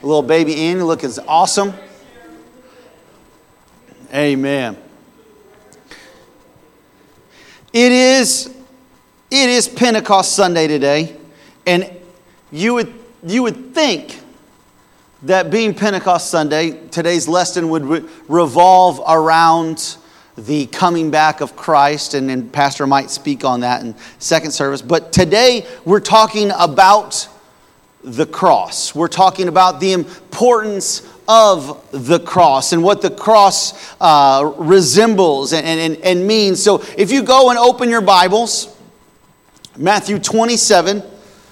Little baby Annie looking awesome. Amen. It is Pentecost Sunday today, and you would think that being Pentecost Sunday, today's lesson would revolve around the coming back of Christ, and then Pastor might speak on that in second service. But today we're talking about the cross. We're talking about the importance of the cross and what the cross resembles and means. So if you go and open your Bibles, Matthew 27,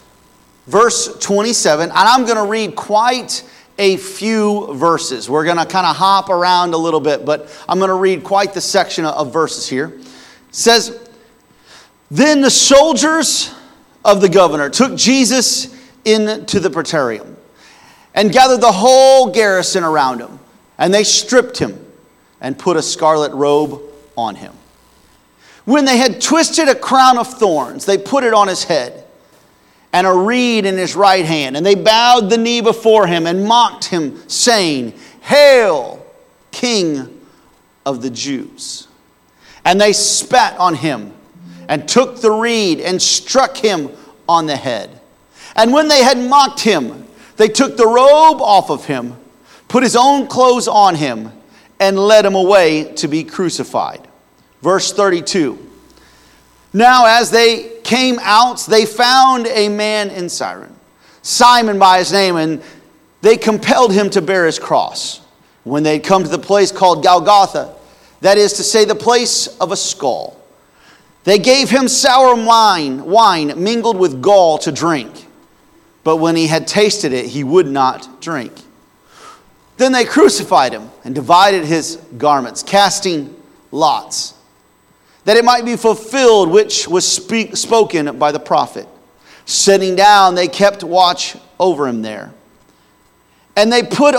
verse 27, and I'm going to read quite a few verses. We're going to kind of hop around a little bit, but I'm going to read quite the section of verses here. It says, "Then the soldiers of the governor took Jesus into the praetorium and gathered the whole garrison around him. And they stripped him and put a scarlet robe on him. When they had twisted a crown of thorns, they put it on his head and a reed in his right hand. And they bowed the knee before him and mocked him, saying, 'Hail, King of the Jews!' And they spat on him and took the reed and struck him on the head. And when they had mocked him, they took the robe off of him, put his own clothes on him, and led him away to be crucified." Verse 32. "Now as they came out, they found a man in Cyrene, Simon by his name, and they compelled him to bear his cross. When they had come to the place called Golgotha, that is to say, the place of a skull, they gave him sour wine mingled with gall to drink. But when he had tasted it, he would not drink. Then they crucified him and divided his garments, casting lots, that it might be fulfilled which was spoken by the prophet. Sitting down, they kept watch over him there. And they put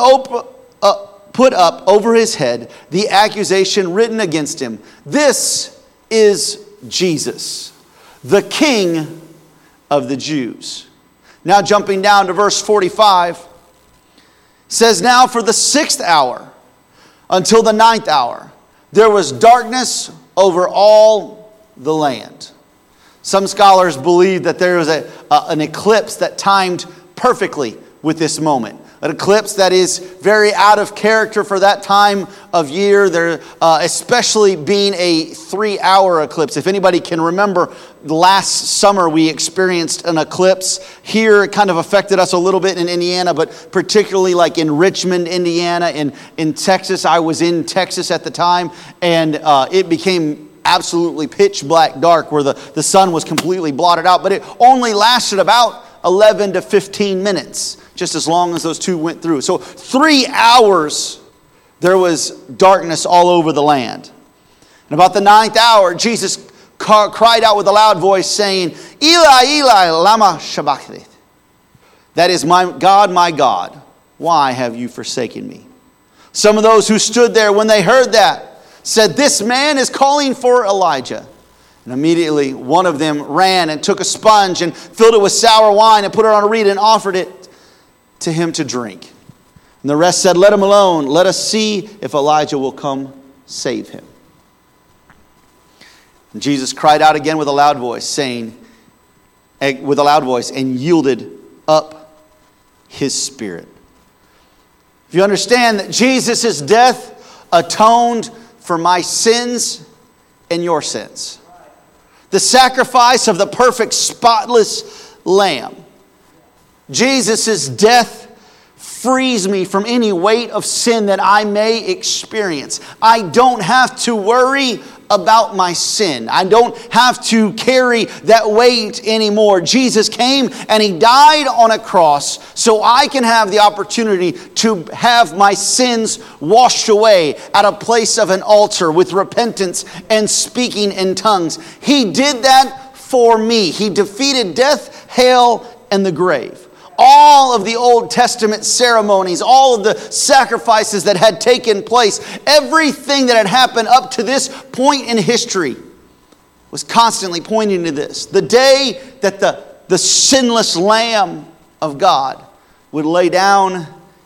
up over his head the accusation written against him. 'This is Jesus, the King of the Jews.'" Now jumping down to verse 45, says, "Now for the 6th hour until the 9th hour, there was darkness over all the land." Some scholars believe that there was an eclipse that timed perfectly with this moment. An eclipse that is very out of character for that time of year, there, especially being a 3-hour eclipse. If anybody can remember, last summer we experienced an eclipse here. It kind of affected us a little bit in Indiana, but particularly like in Richmond, Indiana, and in Texas. I was in Texas at the time, and it became absolutely pitch black dark where the sun was completely blotted out. But it only lasted about 11 to 15 minutes. Just as long as those two went through. So 3 hours, there was darkness all over the land. And about the 9th hour, Jesus cried out with a loud voice, saying, "Eli, Eli, lama sabachthani?" That is, my God, why have you forsaken me?" Some of those who stood there, when they heard that, said, "This man is calling for Elijah." And immediately one of them ran and took a sponge and filled it with sour wine and put it on a reed and offered it to him to drink. And the rest said, "Let him alone. Let us see if Elijah will come save him." And Jesus cried out again with a loud voice, and yielded up his spirit. If you understand that Jesus' death atoned for my sins and your sins, the sacrifice of the perfect, spotless lamb, Jesus' death frees me from any weight of sin that I may experience. I don't have to worry about my sin. I don't have to carry that weight anymore. Jesus came and he died on a cross so I can have the opportunity to have my sins washed away at a place of an altar with repentance and speaking in tongues. He did that for me. He defeated death, hell, and the grave. All of the Old Testament ceremonies, all of the sacrifices that had taken place, everything that had happened up to this point in history was constantly pointing to this. The day that the sinless Lamb of God would lay down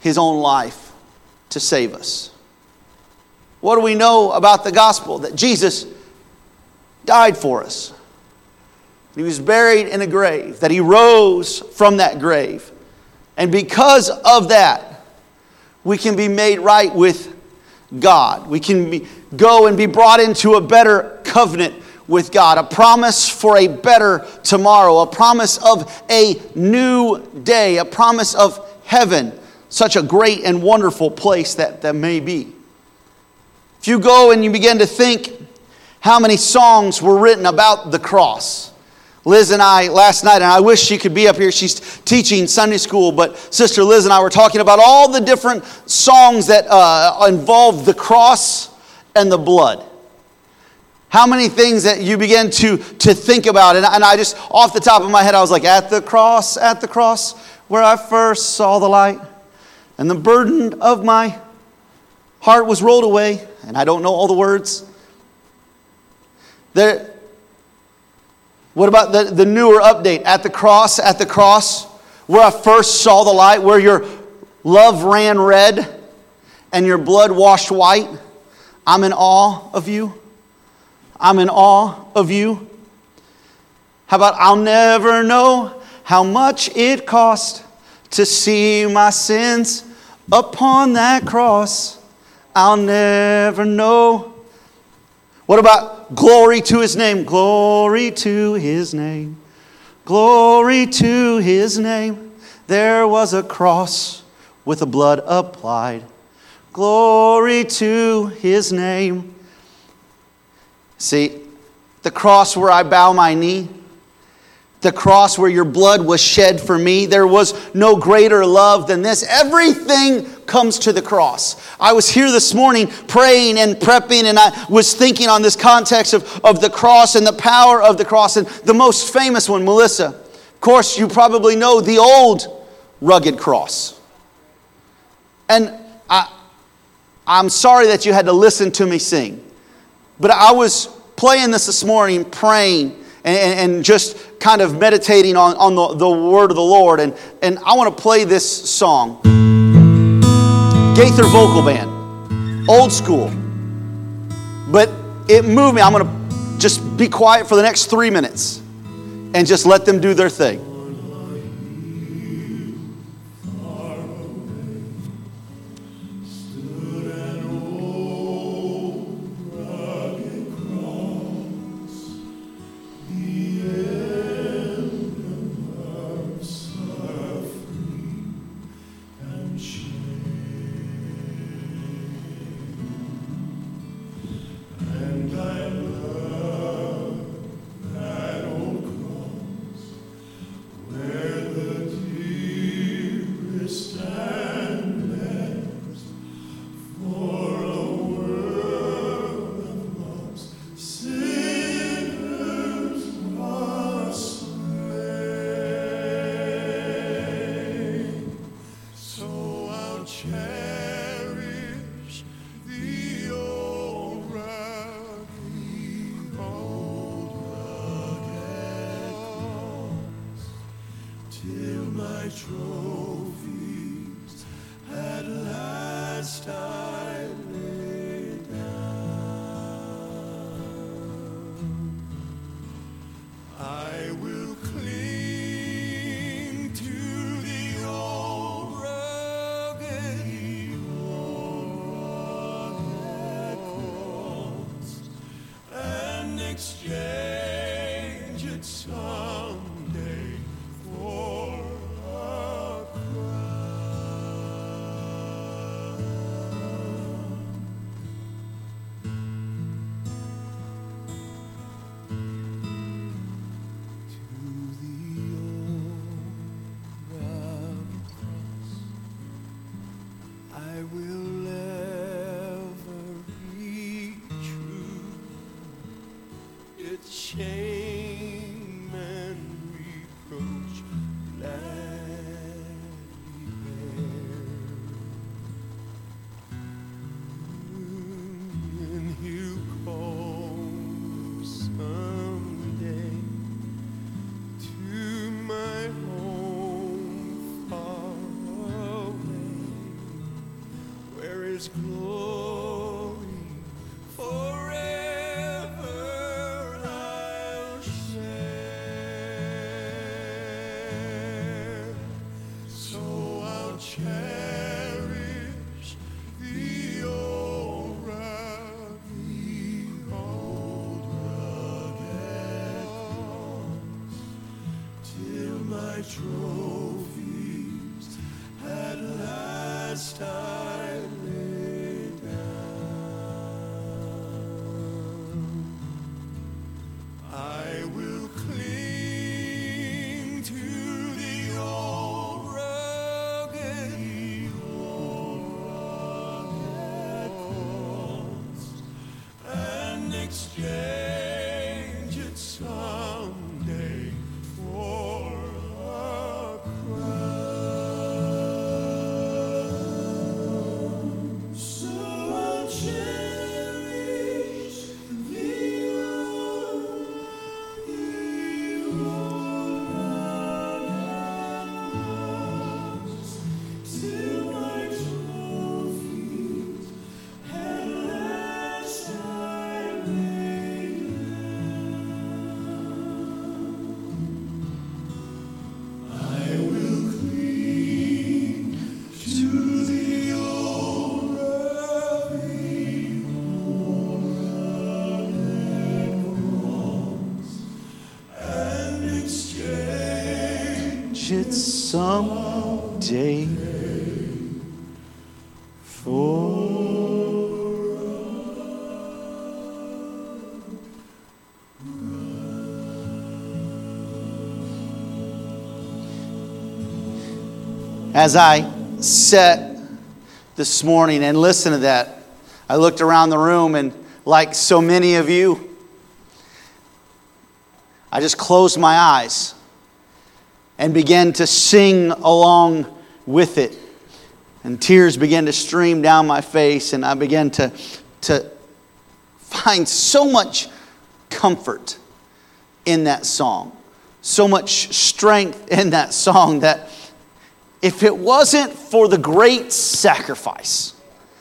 his own life to save us. What do we know about the gospel? That Jesus died for us. He was buried in a grave, that he rose from that grave. And because of that, we can be made right with God. We can go and be brought into a better covenant with God, a promise for a better tomorrow, a promise of a new day, a promise of heaven, such a great and wonderful place that may be. If you go and you begin to think how many songs were written about the cross. Liz and I last night, and I wish she could be up here, she's teaching Sunday school, but Sister Liz and I were talking about all the different songs that involve the cross and the blood. How many things that you begin to think about. And I just, off the top of my head, I was like, at the cross, where I first saw the light, and the burden of my heart was rolled away. And I don't know all the words. What about the newer update? At the cross, where I first saw the light, where your love ran red and your blood washed white. I'm in awe of you. I'm in awe of you. How about I'll never know how much it cost to see my sins upon that cross. I'll never know. What about glory to his name? Glory to his name. Glory to his name. There was a cross with the blood applied. Glory to his name. See, the cross where I bow my knee, the cross where your blood was shed for me, there was no greater love than this. Everything comes to the cross. I was here this morning praying and prepping, and I was thinking on this context of the cross and the power of the cross. And the most famous one, Melissa, of course you probably know the old rugged cross. And I'm sorry that you had to listen to me sing. But I was playing this morning, praying, and just kind of meditating on the word of the Lord. And I want to play this song. Gaither Vocal Band. Old school. But it moved me. I'm going to just be quiet for the next 3 minutes and just let them do their thing. Exchange it someday for a shame and reproach gladly bear. And he'll come someday to my home far away. His glory forever I'll share. So I'll cherish the old rugged till my trophies at last I lay down. I will cling to the old rugged cross and exchange it someday for a crown. So I'll cherish the old cross till my trophies at last I lay down. I will cling to the old rugged cross and exchange It someday for As I sat this morning and listened to that, I looked around the room, and like so many of you, I just closed my eyes and began to sing along with it. And tears began to stream down my face, and I began to find so much comfort in that song, so much strength in that song, that if it wasn't for the great sacrifice,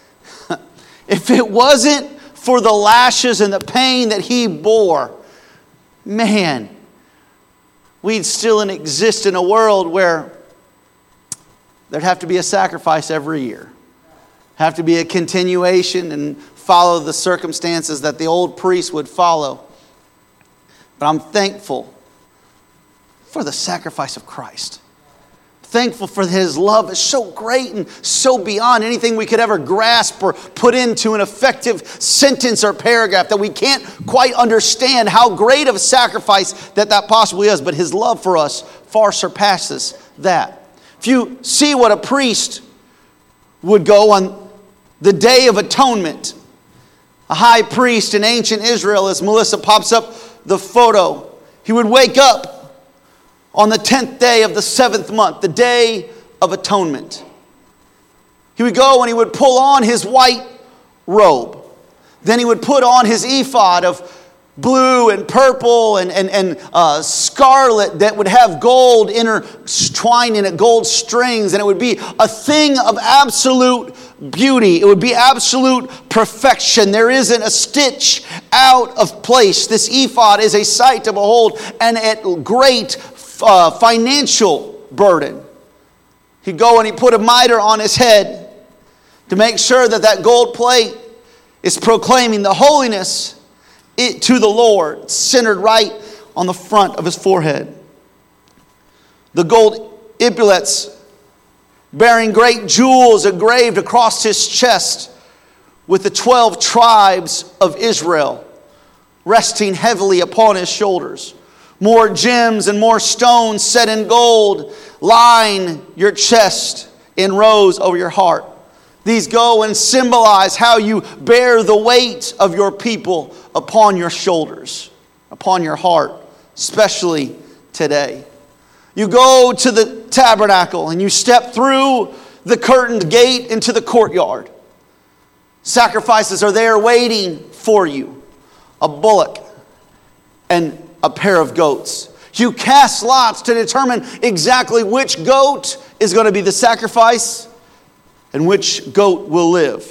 if it wasn't for the lashes and the pain that He bore, man, we'd still exist in a world where there'd have to be a sacrifice every year. Have to be a continuation and follow the circumstances that the old priest would follow. But I'm thankful for the sacrifice of Christ. Thankful for His love. It's so great and so beyond anything we could ever grasp or put into an effective sentence or paragraph, that we can't quite understand how great of a sacrifice that possibly is. But His love for us far surpasses that. If you see what a priest would go on the Day of Atonement, a high priest in ancient Israel, as Melissa pops up the photo, he would wake up on the 10th day of the 7th month, the Day of Atonement. He would go and he would pull on his white robe. Then he would put on his ephod of blue and purple and scarlet that would have gold intertwined in it, gold strings. And it would be a thing of absolute beauty. It would be absolute perfection. There isn't a stitch out of place. This ephod is a sight to behold, and at great financial burden. He'd go and he'd put a mitre on his head to make sure that that gold plate is proclaiming the holiness to the Lord, centered right on the front of his forehead. The gold epaulets bearing great jewels engraved across his chest, with the 12 tribes of Israel resting heavily upon his shoulders. More gems and more stones set in gold line your chest in rows over your heart. These go and symbolize how you bear the weight of your people upon your shoulders, upon your heart, especially today. You go to the tabernacle and you step through the curtained gate into the courtyard. Sacrifices are there waiting for you. A bullock and a pair of goats. You cast lots to determine exactly which goat is going to be the sacrifice and which goat will live.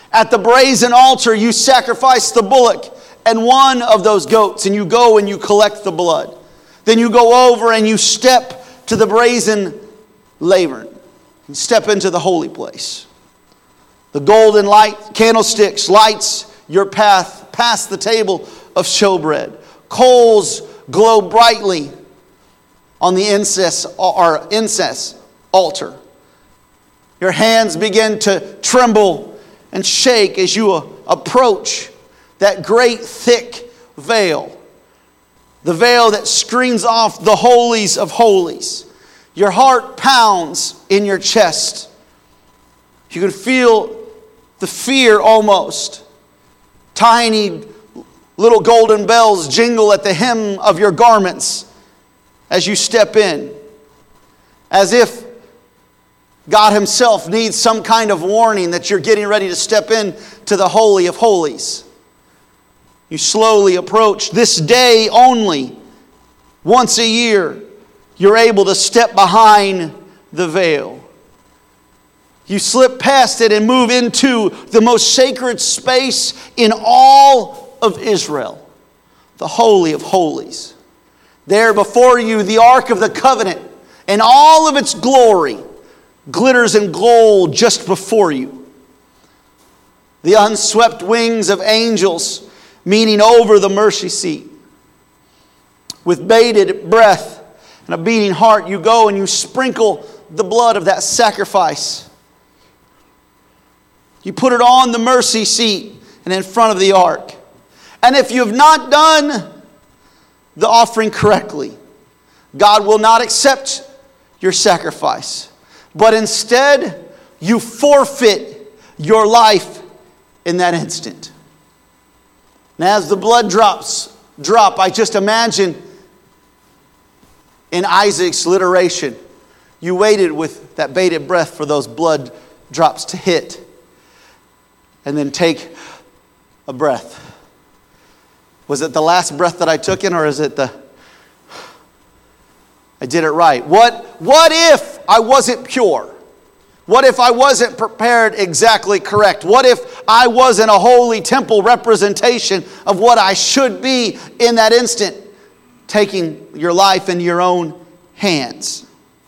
At the brazen altar, you sacrifice the bullock and one of those goats, and you go and you collect the blood. Then you go over and you step to the brazen laver and step into the holy place. The golden light candlesticks lights your path past the table of showbread. Coals glow brightly on the incense altar. Your hands begin to tremble and shake as you approach that great thick veil. The veil that screens off the holies of holies. Your heart pounds in your chest. You can feel the fear almost. Tiny little golden bells jingle at the hem of your garments as you step in. As if God Himself needs some kind of warning that you're getting ready to step in to the Holy of Holies. You slowly approach. This day only, once a year, you're able to step behind the veil. You slip past it and move into the most sacred space in all of Israel, the Holy of Holies. There before you, the Ark of the Covenant and all of its glory glitters in gold just before you. The unswept wings of angels meeting over the mercy seat. With bated breath and a beating heart, you go and you sprinkle the blood of that sacrifice. You put it on the mercy seat and in front of the ark. And if you have not done the offering correctly, God will not accept your sacrifice. But instead, you forfeit your life in that instant. And as the blood drop, I just imagine in Isaac's literation, you waited with that bated breath for those blood drops to hit. And then take a breath. Was it the last breath that I took in, or is it I did it right? What if I wasn't pure? What if I wasn't prepared exactly correct? What if I wasn't a holy temple representation of what I should be in that instant? Taking your life into your own hands.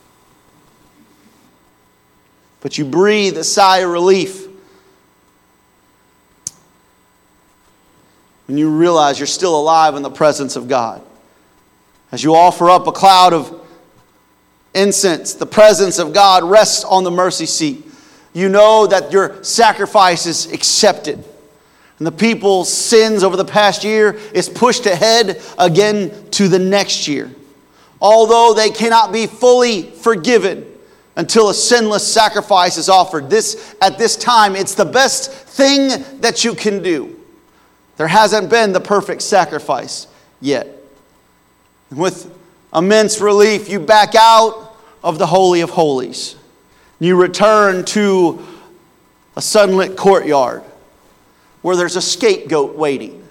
But you breathe a sigh of relief when you realize you're still alive in the presence of God. As you offer up a cloud of incense, the presence of God rests on the mercy seat. You know that your sacrifice is accepted. And the people's sins over the past year is pushed ahead again to the next year. Although they cannot be fully forgiven until a sinless sacrifice is offered. At this time, it's the best thing that you can do. There hasn't been the perfect sacrifice yet. With immense relief, you back out of the Holy of Holies. You return to a sunlit courtyard where there's a scapegoat waiting,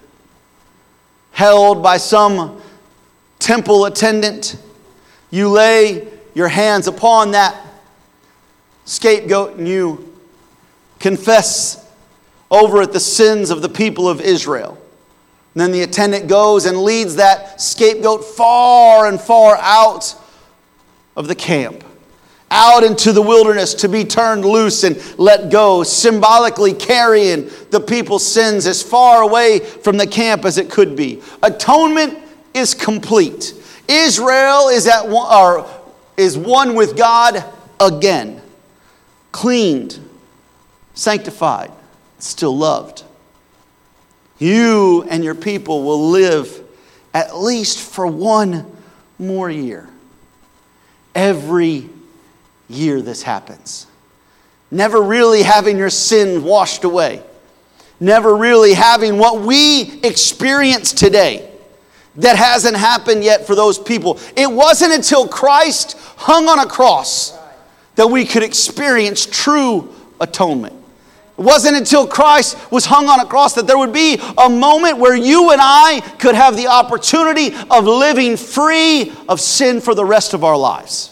held by some temple attendant. You lay your hands upon that scapegoat and you confess over it the sins of the people of Israel. And then the attendant goes and leads that scapegoat far and far out of the camp, out into the wilderness to be turned loose and let go, symbolically carrying the people's sins as far away from the camp as it could be. Atonement is complete. Israel is one with God again, cleaned, sanctified, still loved. You and your people will live at least for one more year. Every year this happens. Never really having your sin washed away. Never really having what we experience today that hasn't happened yet for those people. It wasn't until Christ hung on a cross that we could experience true atonement. It wasn't until Christ was hung on a cross that there would be a moment where you and I could have the opportunity of living free of sin for the rest of our lives.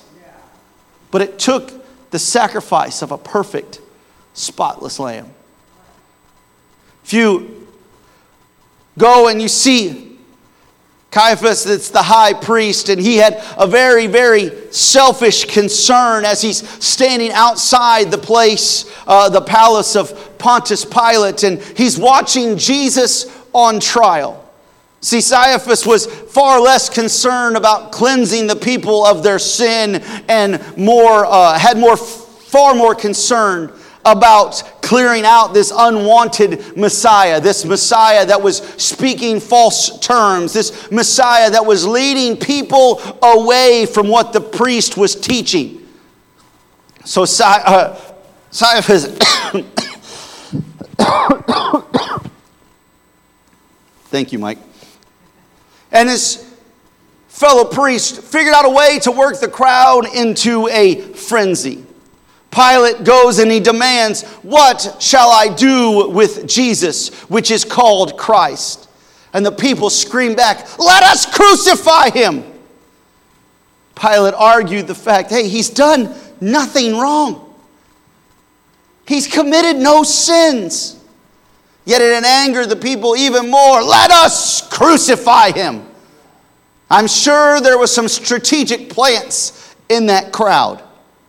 But it took the sacrifice of a perfect, spotless lamb. If you go and you see Caiaphas, that's the high priest, and he had a very, very selfish concern as he's standing outside the place, the palace of Pontius Pilate, and he's watching Jesus on trial. See, Caiaphas was far less concerned about cleansing the people of their sin and far more concern about clearing out this unwanted Messiah, this Messiah that was speaking false terms, this Messiah that was leading people away from what the priest was teaching. So Caiaphas, thank you, Mike, and his fellow priest figured out a way to work the crowd into a frenzy. Pilate goes and he demands, "What shall I do with Jesus, which is called Christ?" And the people scream back, "Let us crucify him!" Pilate argued the fact, hey, he's done nothing wrong. He's committed no sins. Yet it angered the people even more. "Let us crucify him!" I'm sure there was some strategic plans in that crowd.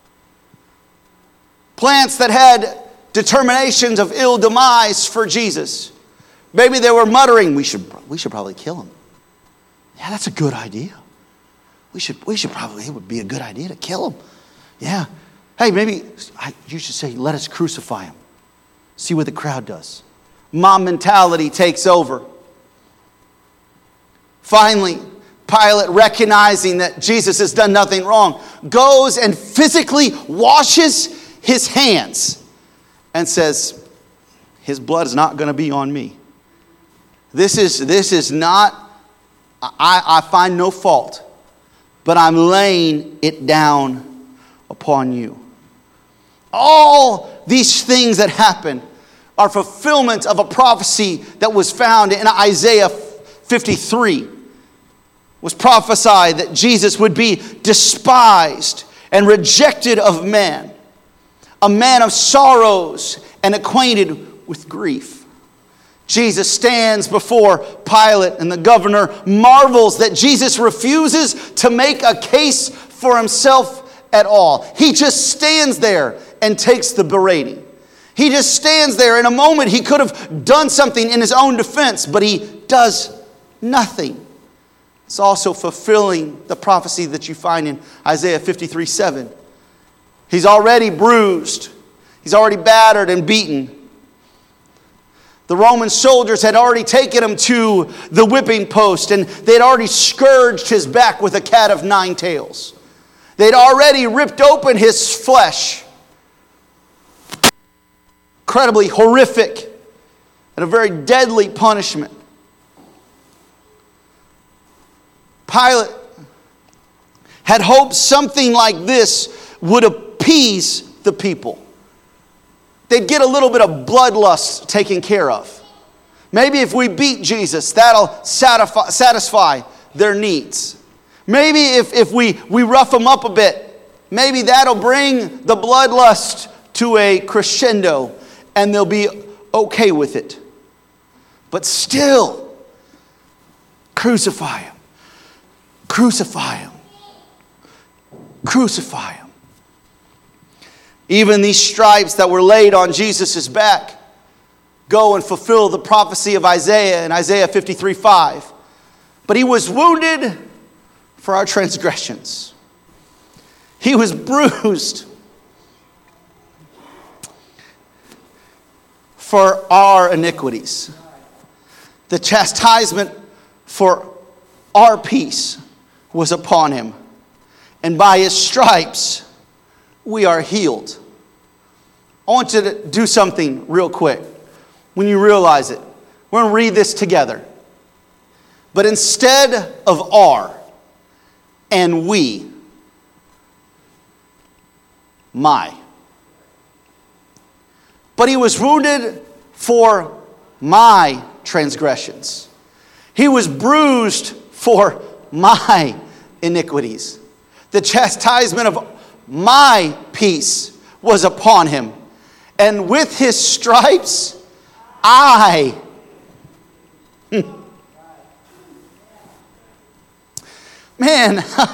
Plants that had determinations of ill demise for Jesus. Maybe they were muttering, we should probably kill him. Yeah, that's a good idea. We should probably, it would be a good idea to kill him. Yeah. Hey, maybe you should say, "Let us crucify him." See what the crowd does. Mob mentality takes over. Finally, Pilate, recognizing that Jesus has done nothing wrong, goes and physically washes his hands and says, "His blood is not going to be on me. This is not, I find no fault, but I'm laying it down upon you." All these things that happen are fulfillment of a prophecy that was found in Isaiah 53. It was prophesied that Jesus would be despised and rejected of men, a man of sorrows and acquainted with grief. Jesus stands before Pilate, and the governor marvels that Jesus refuses to make a case for himself at all. He just stands there and takes the berating. He just stands there. In a moment, he could have done something in his own defense, but he does nothing. It's also fulfilling the prophecy that you find in Isaiah 53:7. He's already bruised. He's already battered and beaten. The Roman soldiers had already taken him to the whipping post, and they had already scourged his back with a cat of nine tails. They'd already ripped open his flesh. Incredibly horrific and a very deadly punishment. Pilate had hoped something like this would appease the people. They'd get a little bit of bloodlust taken care of. Maybe if we beat Jesus, that'll satisfy their needs. Maybe if we rough them up a bit, maybe that'll bring the bloodlust to a crescendo and they'll be okay with it. But still, crucify him. Crucify him. Crucify him. Even these stripes that were laid on Jesus' back go and fulfill the prophecy of Isaiah in Isaiah 53:5. But he was wounded for our transgressions. He was bruised for our iniquities. The chastisement for our peace was upon him. And by his stripes, we are healed. I want you to do something real quick. When you realize it, we're going to read this together. But instead of "our" and "we," "my." But he was wounded for my transgressions. He was bruised for my iniquities. The chastisement of my peace was upon him. And with his stripes, I. Man,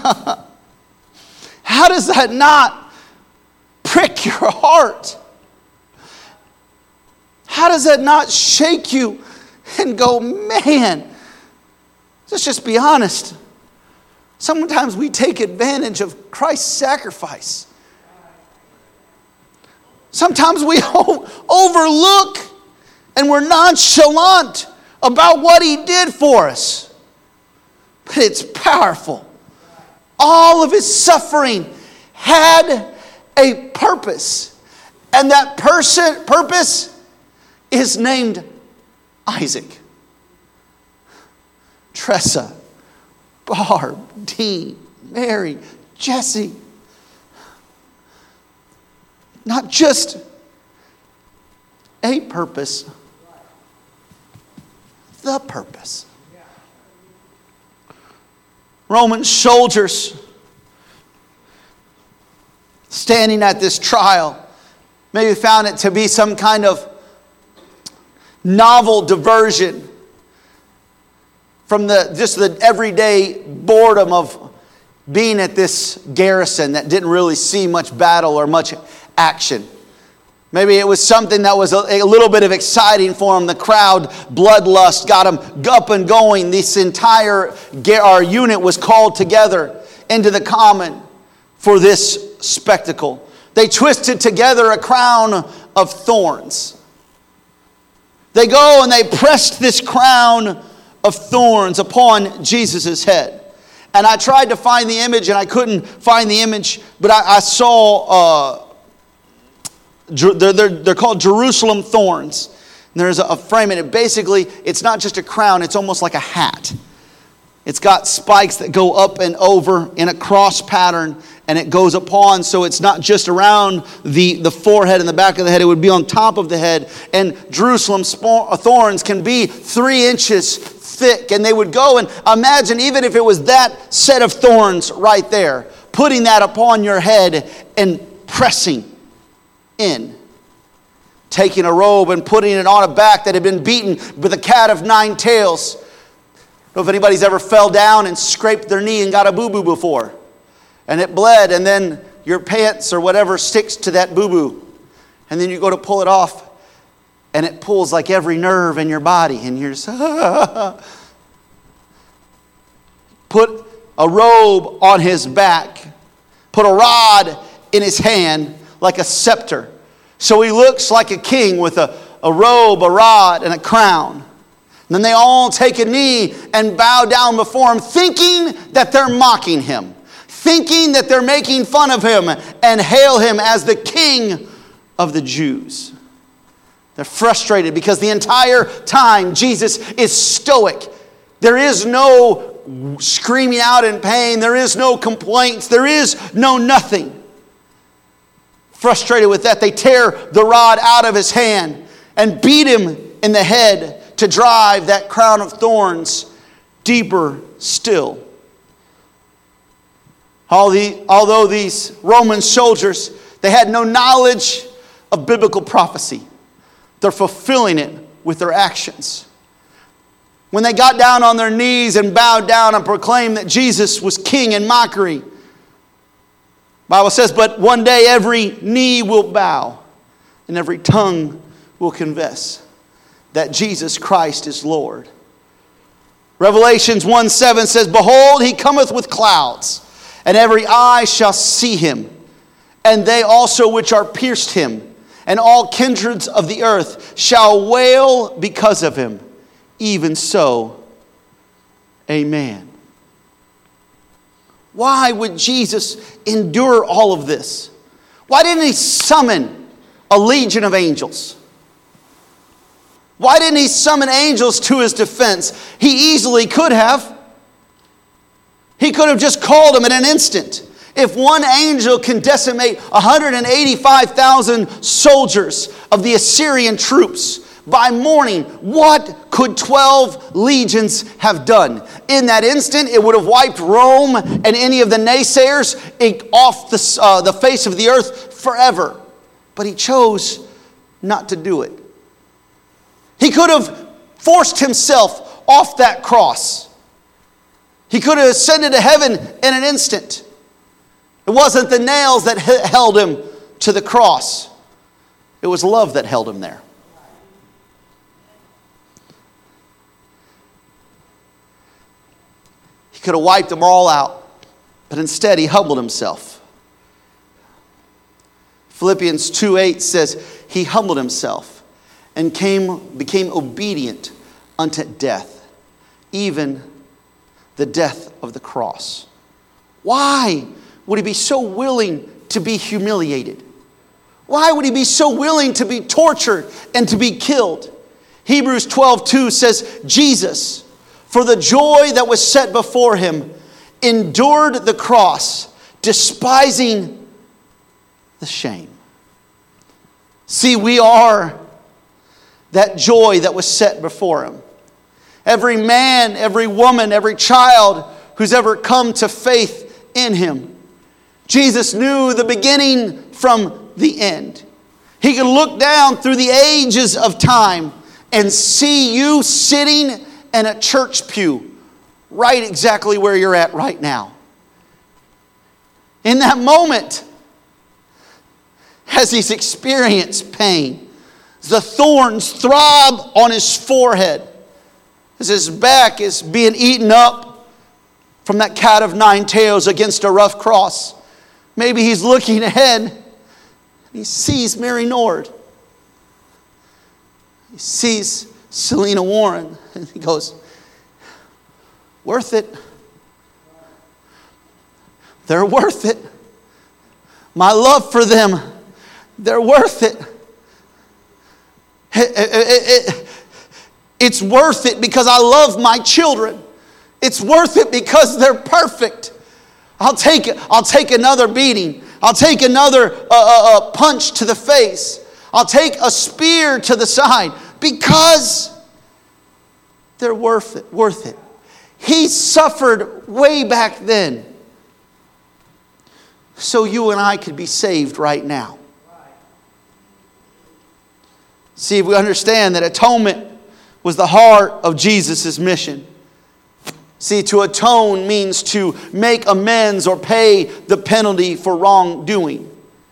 how does that not prick your heart? How does that not shake you and go, man, let's just be honest. Sometimes we take advantage of Christ's sacrifice. Sometimes we overlook and we're nonchalant about what He did for us. But it's powerful. All of His suffering had a purpose. And that purpose is named Isaac. Tressa, Barb, Dean, Mary, Jesse. Not just a purpose, the purpose. Roman soldiers standing at this trial maybe found it to be some kind of novel diversion from the everyday boredom of being at this garrison that didn't really see much battle or much action. Maybe it was something that was a little bit of exciting for them. The crowd, bloodlust got them up and going. This entire unit was called together into the common for this spectacle. They twisted together a crown of thorns. They go and they pressed this crown of thorns upon Jesus' head. And I tried to find the image and I couldn't find the image, but I saw... They're called Jerusalem thorns. And there's a frame in it. Basically, it's not just a crown, it's almost like a hat. It's got spikes that go up and over in a cross pattern, and it goes upon, so it's not just around the forehead and the back of the head, it would be on top of the head. And Jerusalem thorns can be 3 inches thick, and they would go and imagine, even if it was that set of thorns right there, putting that upon your head and pressing in, taking a robe and putting it on a back that had been beaten with a cat of 9 tails. I don't know if anybody's ever fell down and scraped their knee and got a boo-boo before. And it bled, and then your pants or whatever sticks to that boo-boo. And then you go to pull it off, and it pulls like every nerve in your body. And you're just, Put a robe on his back. Put a rod in his hand, like a scepter. So he looks like a king with a robe, a rod, and a crown. And then they all take a knee and bow down before him, thinking that they're mocking him, thinking that they're making fun of him, and hail him as the King of the Jews. They're frustrated because the entire time Jesus is stoic. There is no screaming out in pain. There is no complaints. There is no nothing. Frustrated with that, they tear the rod out of his hand and beat him in the head to drive that crown of thorns deeper still. Although these Roman soldiers, they had no knowledge of biblical prophecy, they're fulfilling it with their actions. When they got down on their knees and bowed down and proclaimed that Jesus was king in mockery, Bible says, but one day every knee will bow and every tongue will confess that Jesus Christ is Lord. Revelations 1:7 says, behold, he cometh with clouds, and every eye shall see him, and they also which are pierced him, and all kindreds of the earth shall wail because of him. Even so, amen. Why would Jesus endure all of this? Why didn't he summon a legion of angels? Why didn't he summon angels to his defense? He easily could have. He could have just called them in an instant. If one angel can decimate 185,000 soldiers of the Assyrian troops by morning, what could 12 legions have done? In that instant, it would have wiped Rome and any of the naysayers off the face of the earth forever. But he chose not to do it. He could have forced himself off that cross. He could have ascended to heaven in an instant. It wasn't the nails that held him to the cross. It was love that held him there. He could have wiped them all out, but instead he humbled himself. Philippians 2:8 says, he humbled himself and became obedient unto death, even the death of the cross. Why would he be so willing to be humiliated? Why would he be so willing to be tortured and to be killed? Hebrews 12:2 says, Jesus, for the joy that was set before him, endured the cross, despising the shame. See, we are that joy that was set before him. Every man, every woman, every child who's ever come to faith in him, Jesus knew the beginning from the end. He could look down through the ages of time and see you sitting in a church pew right exactly where you're at right now. In that moment, as he's experienced pain, the thorns throb on his forehead, as his back is being eaten up from that cat of nine tails against a rough cross. Maybe he's looking ahead and he sees Mary Nord. He sees Selena Warren and he goes, worth it. They're worth it. My love for them, they're worth it. It's worth it because I love my children. It's worth it because they're perfect. I'll take another beating. I'll take another punch to the face. I'll take a spear to the side because they're worth it. He suffered way back then so you and I could be saved right now. See, if we understand that atonement was the heart of Jesus' mission. See, to atone means to make amends or pay the penalty for wrongdoing.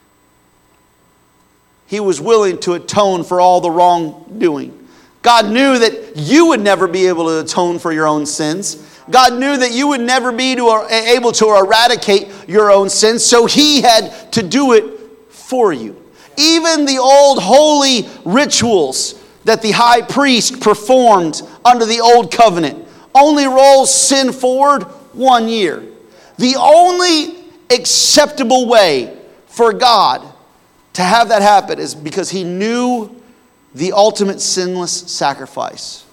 He was willing to atone for all the wrongdoing. God knew that you would never be able to atone for your own sins. God knew that you would never be able to eradicate your own sins, so He had to do it for you. Even the old holy rituals that the high priest performed under the old covenant only rolls sin forward 1 year. The only acceptable way for God to have that happen is because He knew the ultimate sinless sacrifice.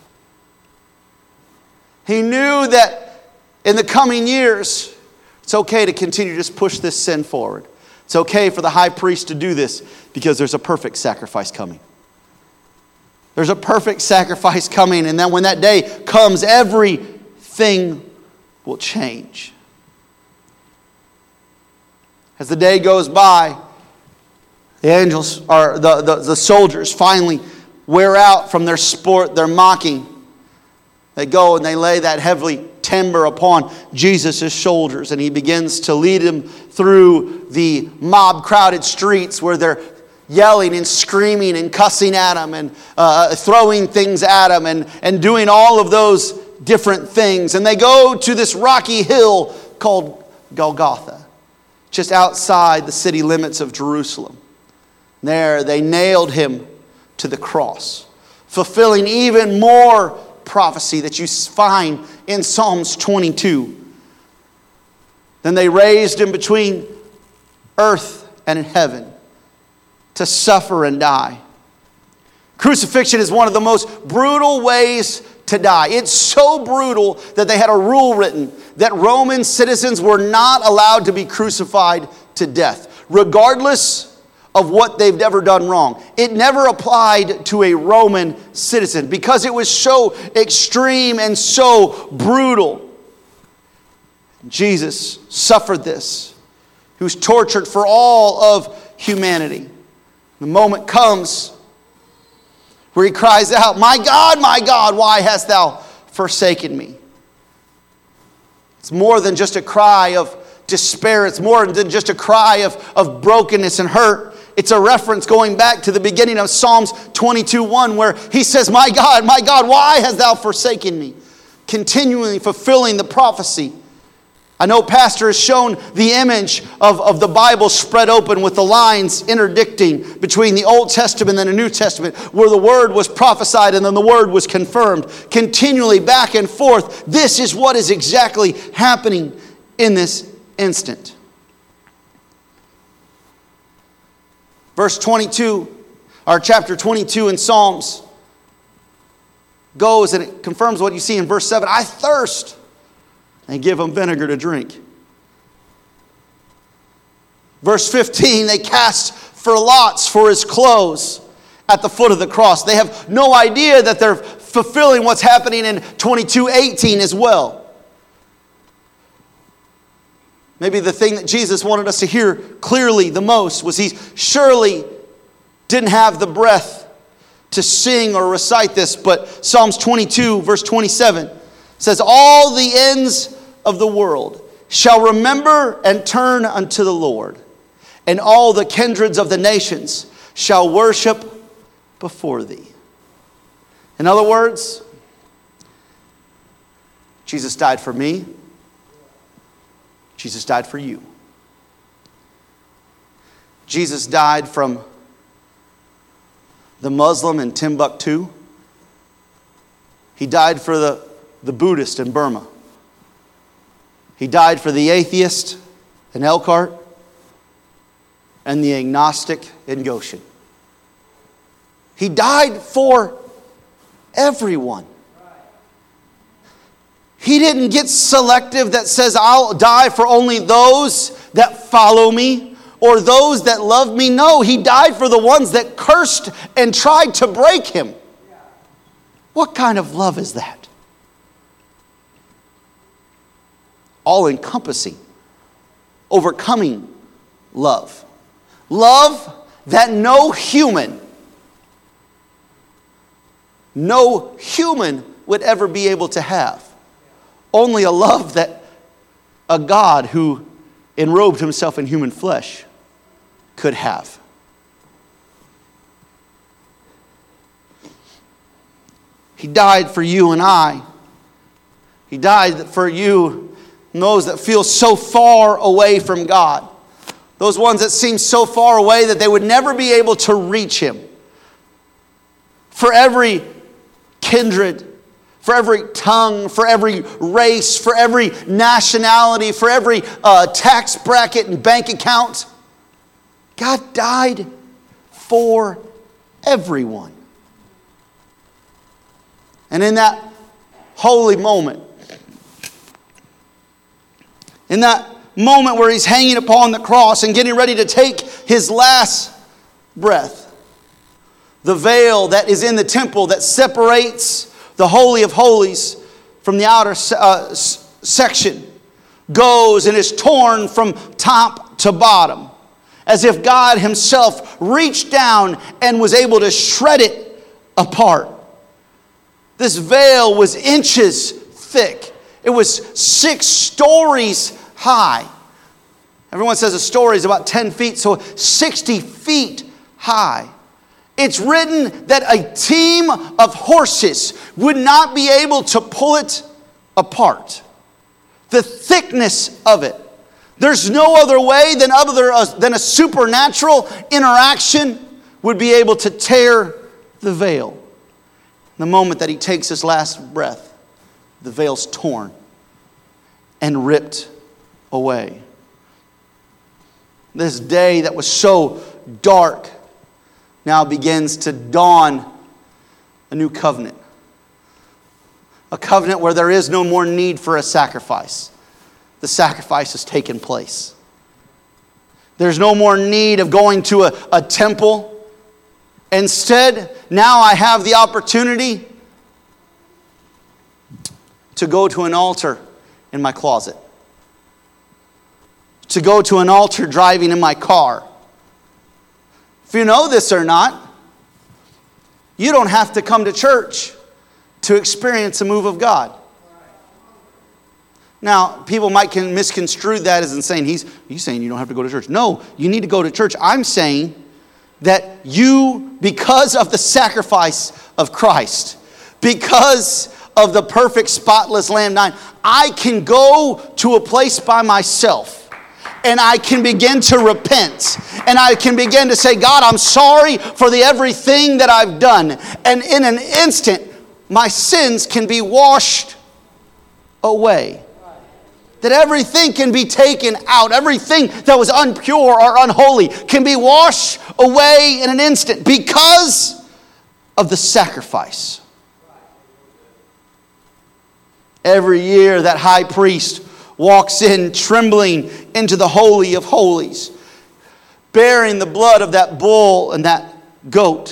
He knew that in the coming years, it's okay to continue to just push this sin forward. It's okay for the high priest to do this because there's a perfect sacrifice coming. There's a perfect sacrifice coming, and then when that day comes, everything will change. As the day goes by, the angels, or the soldiers, finally wear out from their sport, their mocking. They go and they lay that heavy timber upon Jesus' shoulders, and He begins to lead them through the mob-crowded streets where they're yelling and screaming and cussing at Him and throwing things at Him and doing all of those different things. And they go to this rocky hill called Golgotha, just outside the city limits of Jerusalem. There they nailed Him to the cross, fulfilling even more prophecy that you find in Psalms 22. Then they raised Him between earth and heaven to suffer and die. Crucifixion is one of the most brutal ways to die. It's so brutal that they had a rule written that Roman citizens were not allowed to be crucified to death, regardless of what they've ever done wrong. It never applied to a Roman citizen because it was so extreme and so brutal. Jesus suffered this. He was tortured for all of humanity. The moment comes where he cries out, my God, why hast thou forsaken me? It's more than just a cry of despair. It's more than just a cry of brokenness and hurt. It's a reference going back to the beginning of Psalms 22:1, where he says, my God, why hast thou forsaken me? Continually fulfilling the prophecy. I know Pastor has shown the image of the Bible spread open with the lines interdicting between the Old Testament and the New Testament, where the word was prophesied and then the word was confirmed. Continually back and forth. This is what is exactly happening in this instant. Verse 22, or chapter 22 in Psalms, goes and it confirms what you see in verse 7. I thirst. And give them vinegar to drink. Verse 15, they cast for lots for his clothes at the foot of the cross. They have no idea that they're fulfilling what's happening in 22:18 as well. Maybe the thing that Jesus wanted us to hear clearly the most was he surely didn't have the breath to sing or recite this, but Psalms 22 verse 27 says, all the ends of the world shall remember and turn unto the Lord, and all the kindreds of the nations shall worship before thee. In other words, Jesus died for me. Jesus died for you. Jesus died from the Muslim in Timbuktu. He died for the Buddhist in Burma. He died for the atheist in Elkhart and the agnostic in Goshen. He died for everyone. He didn't get selective that says, I'll die for only those that follow me or those that love me. No, he died for the ones that cursed and tried to break him. What kind of love is that? All-encompassing, overcoming love. Love that no human would ever be able to have. Only a love that a God who enrobed himself in human flesh could have. He died for you and I. He died for you and those that feel so far away from God. Those ones that seem so far away that they would never be able to reach him. For every kindred, for every tongue, for every race, for every nationality, for every tax bracket and bank account, God died for everyone. And in that holy moment, in that moment where he's hanging upon the cross and getting ready to take his last breath, the veil that is in the temple that separates the Holy of Holies from the outer section goes and is torn from top to bottom, as if God himself reached down and was able to shred it apart. This veil was inches thick. It was 6 stories high. Everyone says a story is about 10 feet, so 60 feet high. It's written that a team of horses would not be able to pull it apart. The thickness of it. There's no other way than a supernatural interaction would be able to tear the veil. The moment that he takes his last breath, the veil's torn and ripped away. This day that was so dark now begins to dawn a new covenant. A covenant where there is no more need for a sacrifice. The sacrifice has taken place. There's no more need of going to a temple. Instead, now I have the opportunity to go to an altar in my closet. To go to an altar driving in my car. If you know this or not, You don't have to come to church to experience a move of God. Now, people might misconstrue that as in saying, he's saying you don't have to go to church. No, you need to go to church. I'm saying that you, because of the sacrifice of Christ, because of the perfect spotless Lamb 9, I can go to a place by myself. And I can begin to repent. And I can begin to say, God, I'm sorry for everything that I've done. And in an instant, my sins can be washed away. That everything can be taken out. Everything that was impure or unholy can be washed away in an instant because of the sacrifice. Every year that high priest walks in trembling into the Holy of Holies, bearing the blood of that bull and that goat.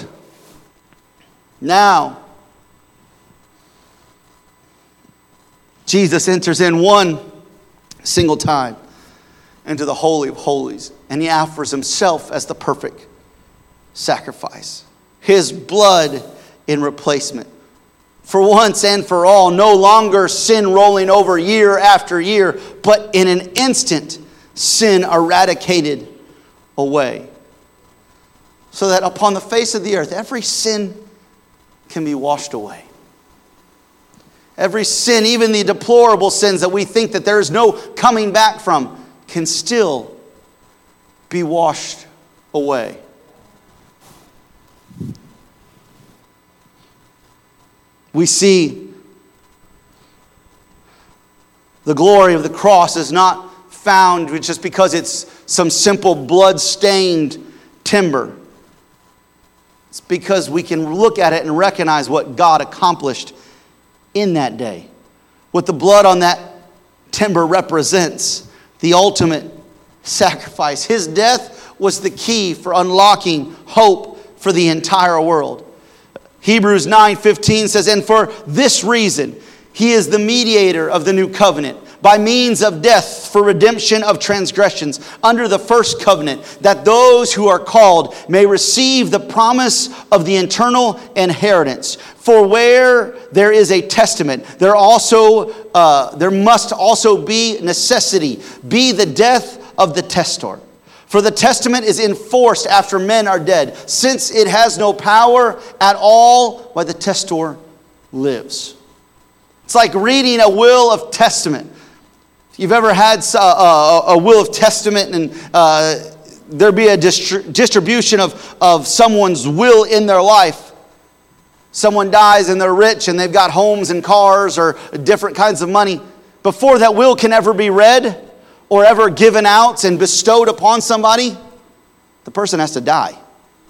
Now, Jesus enters in one single time into the Holy of Holies, and he offers himself as the perfect sacrifice. His blood in replacement. For once and for all, no longer sin rolling over year after year, but in an instant, sin eradicated away. So that upon the face of the earth, every sin can be washed away. Every sin, even the deplorable sins that we think that there is no coming back from, can still be washed away. We see the glory of the cross is not found just because it's some simple blood-stained timber. It's because we can look at it and recognize what God accomplished in that day. What the blood on that timber represents, the ultimate sacrifice. His death was the key for unlocking hope for the entire world. Hebrews 9:15 says, and for this reason, he is the mediator of the new covenant, by means of death for redemption of transgressions under the first covenant, that those who are called may receive the promise of the eternal inheritance. For where there is a testament, there must also be necessity, be the death of the testator. For the testament is enforced after men are dead, since it has no power at all while the testator lives. It's like reading a will of testament. If you've ever had a will of testament and there be a distribution of someone's will in their life. Someone dies and they're rich and they've got homes and cars or different kinds of money. Before that will can ever be read or ever given out and bestowed upon somebody, the person has to die.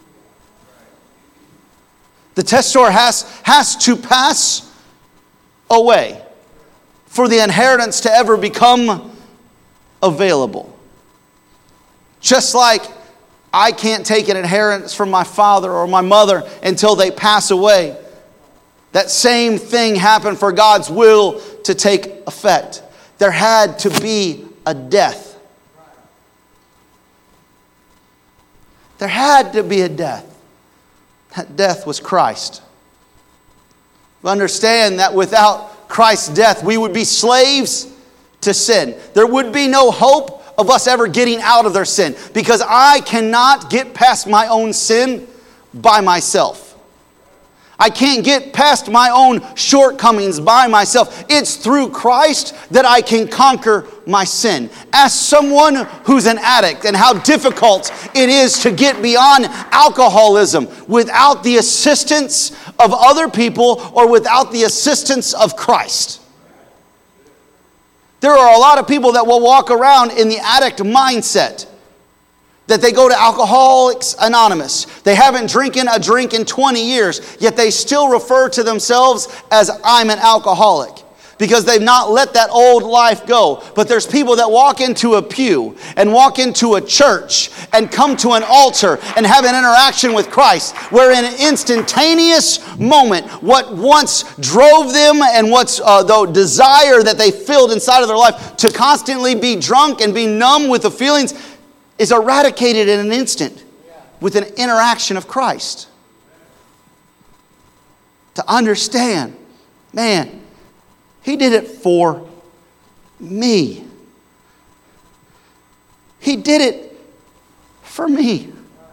The testator has to pass away for the inheritance to ever become available. Just like I can't take an inheritance from my father or my mother until they pass away. That same thing happened for God's will to take effect. There had to be a death. There had to be a death. That death was Christ. We understand that without Christ's death, we would be slaves to sin. There would be no hope of us ever getting out of their sin, because I cannot get past my own sin by myself. I can't get past my own shortcomings by myself. It's through Christ that I can conquer my sin. As someone who's an addict and how difficult it is to get beyond alcoholism without the assistance of other people or without the assistance of Christ. There are a lot of people that will walk around in the addict mindset. That they go to Alcoholics Anonymous. They haven't drinking a drink in 20 years, yet they still refer to themselves as I'm an alcoholic. Because they've not let that old life go. But there's people that walk into a pew and walk into a church and come to an altar and have an interaction with Christ, where in an instantaneous moment, what once drove them and what's the desire that they filled inside of their life to constantly be drunk and be numb with the feelings is eradicated in an instant with an interaction of Christ. to understand, man, He did it for me. He did it for me.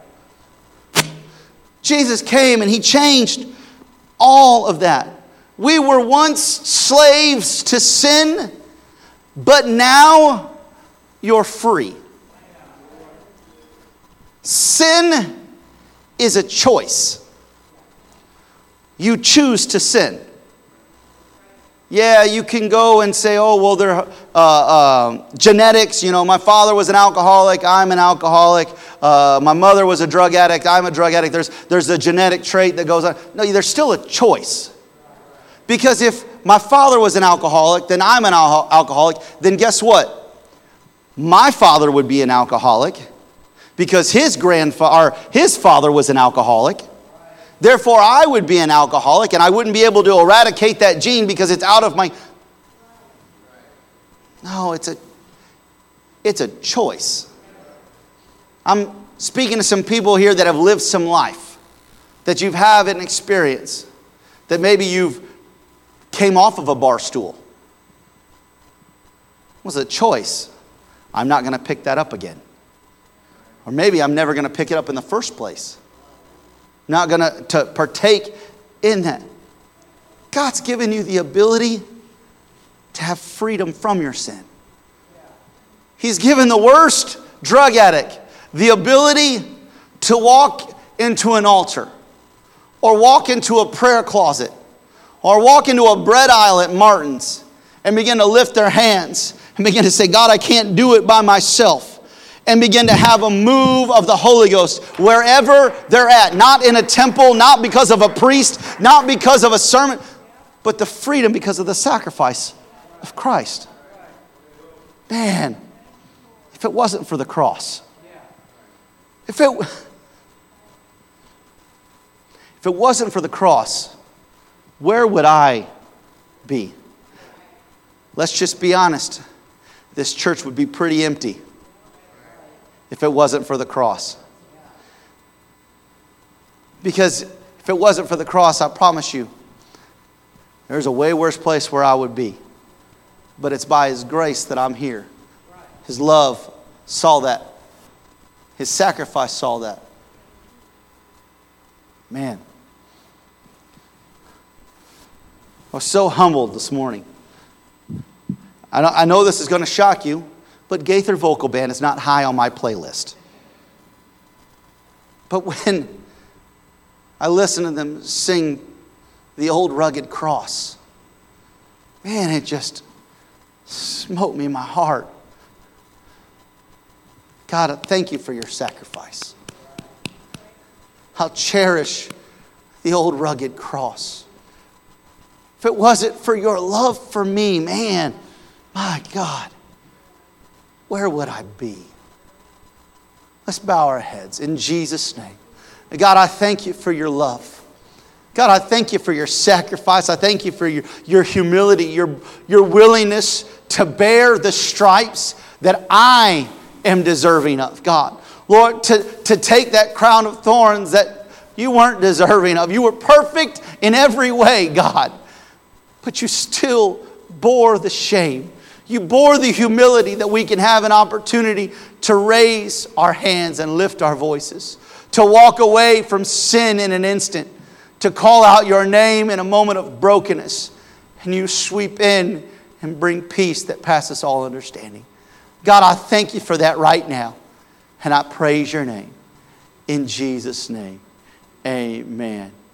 Jesus came and He changed all of that. We were once slaves to sin, but now you're free. Sin is a choice. You choose to sin. Yeah, you can go and say, oh, well, they're genetics. You know, my father was an alcoholic. I'm an alcoholic. My mother was a drug addict. I'm a drug addict. There's a genetic trait that goes on. No, there's still a choice. Because if my father was an alcoholic, then I'm an alcoholic. Then guess what? My father would be an alcoholic because his father was an alcoholic. Therefore, I would be an alcoholic, and I wouldn't be able to eradicate that gene because it's out of my... No, it's a choice. I'm speaking to some people here that have lived some life, that you've had an experience, that maybe you've came off of a bar stool. It was a choice. I'm not going to pick that up again. Or maybe I'm never going to pick it up in the first place. Not going to partake in that. God's given you the ability to have freedom from your sin. He's given the worst drug addict the ability to walk into an altar, or walk into a prayer closet, or walk into a bread aisle at Martin's and begin to lift their hands and begin to say, God, I can't do it by myself. And begin to have a move of the Holy Ghost wherever they're at. Not in a temple, not because of a priest, not because of a sermon, but the freedom because of the sacrifice of Christ. Man, if it wasn't for the cross, if it wasn't for the cross, where would I be? Let's just be honest. This church would be pretty empty if it wasn't for the cross. Because if it wasn't for the cross, I promise you, there's a way worse place where I would be. But it's by His grace that I'm here. His love saw that. His sacrifice saw that. Man. I was so humbled this morning. I know this is going to shock you, but Gaither Vocal Band is not high on my playlist. But when I listen to them sing The Old Rugged Cross, man, it just smote me in my heart. God, I thank you for your sacrifice. I'll cherish the old rugged cross. If it wasn't for your love for me, man, my God, where would I be? Let's bow our heads in Jesus' name. God, I thank you for your love. God, I thank you for your sacrifice. I thank you for your humility, your willingness to bear the stripes that I am deserving of, God. Lord, to take that crown of thorns that you weren't deserving of. You were perfect in every way, God. But you still bore the shame. You bore the humility that we can have an opportunity to raise our hands and lift our voices. To walk away from sin in an instant. To call out your name in a moment of brokenness. And you sweep in and bring peace that passes all understanding. God, I thank you for that right now. And I praise your name. In Jesus' name, amen.